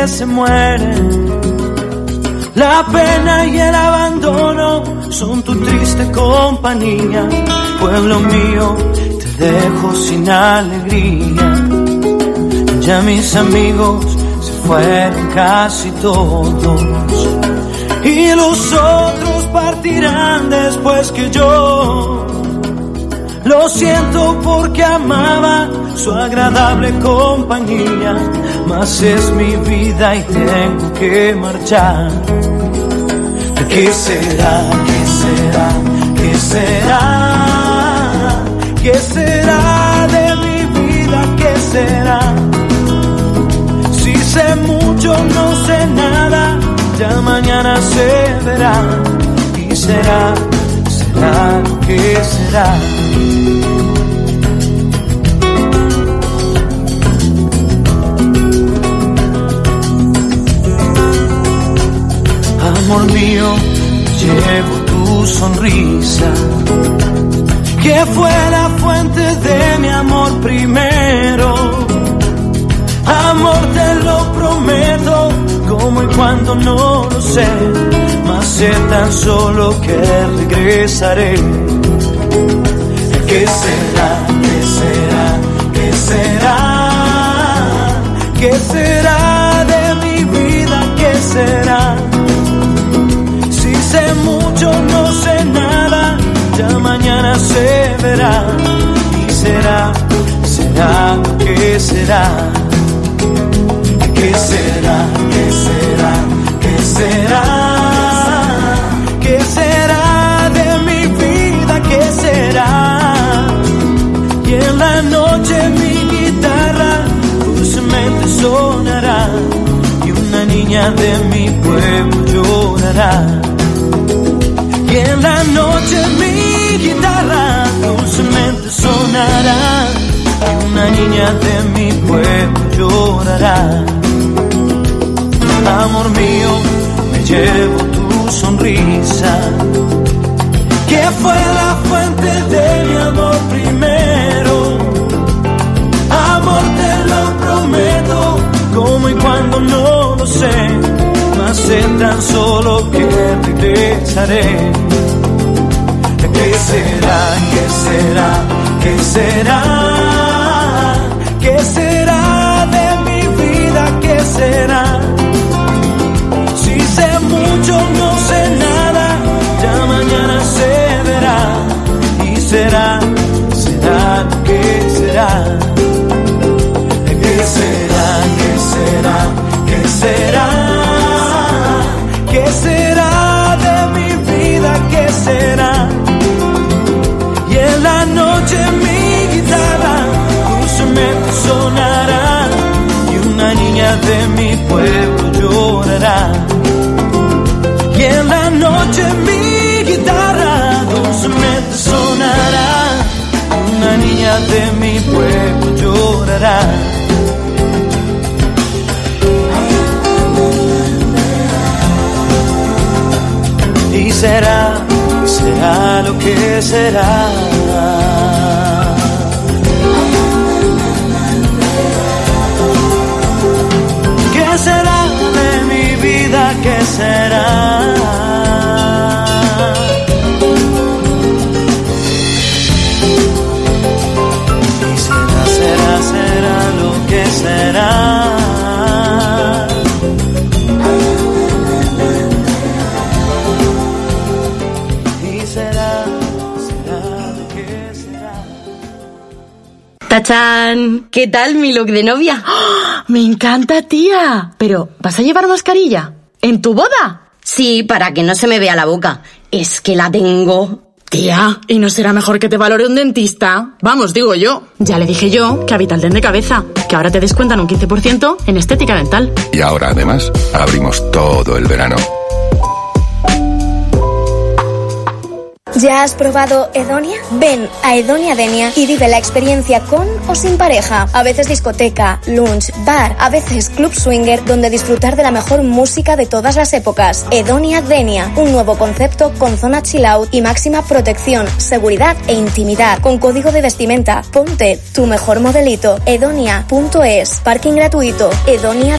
que se mueren. La pena y el abandono son tu triste compañía. Pueblo mío, te dejo sin alegría. Ya mis amigos se fueron casi todos, y los otros partirán después que yo. Lo siento porque amaba su agradable compañía, mas es mi vida y tengo que marchar. ¿Qué será? ¿Qué será? ¿Qué será? ¿Qué será de mi vida? ¿Qué será? Si sé mucho, no sé nada, ya mañana se verá. Y será lo que será. Amor mío, llevo tu sonrisa, que fue la fuente de mi amor primero. Amor, te lo prometo, como y cuando no lo sé, mas sé tan solo que regresaré. ¿Qué será? ¿Qué será? ¿Qué será? ¿Qué será de mi vida? ¿Qué será? Si sé mucho, no sé nada, ya mañana se verá. Y será lo que será. ¿Qué será? ¿Qué será? ¿Qué será? ¿Qué será de mi vida? ¿Qué será? Y en la noche mi guitarra dulcemente sonará, y una niña de mi pueblo llorará. Y en la noche mi guitarra dulcemente sonará, y una niña de mi pueblo llorará. Amor mío, me llevo tu sonrisa, que fue la fuente de mi amor primero. Amor, te lo prometo, como y cuando no lo sé, mas sé tan solo que regresaré. ¿Qué será? ¿Qué será? ¿Qué será? ¿Qué será de mi vida? ¿Qué será? Si sé mucho, no sé nada, ya mañana se verá. Y será lo que será. ¿Qué será? ¿Qué será? ¿Qué será? ¿Qué será de mi vida? ¿Qué será? Y en la noche mi guitarra dulcemente sonará, y una niña de mi pueblo llorará. Y en la noche mi guitarra dulcemente sonará, y una niña de mi pueblo llorará. Y será lo que será. ¿Qué será de mi vida? ¿Qué será? Y será lo que será. ¡Tachán! ¿Qué tal mi look de novia? ¡Oh! ¡Me encanta, tía! Pero, ¿vas a llevar mascarilla? ¿En tu boda? Sí, para que no se me vea la boca. Es que la tengo. Tía, ¿y no será mejor que te valore un dentista? Vamos, digo yo. Ya le dije yo que a Vitalden de Cabeza, que ahora te descuentan un 15% en estética dental. Y ahora, además, abrimos todo el verano. ¿Ya has probado Edonia? Ven a Edonia Denia y vive la experiencia con o sin pareja. A veces discoteca, lunch, bar, a veces club swinger, donde disfrutar de la mejor música de todas las épocas. Edonia Denia, un nuevo concepto con zona chill out y máxima protección, seguridad e intimidad. Con código de vestimenta, ponte tu mejor modelito. Edonia.es, parking gratuito. Edonia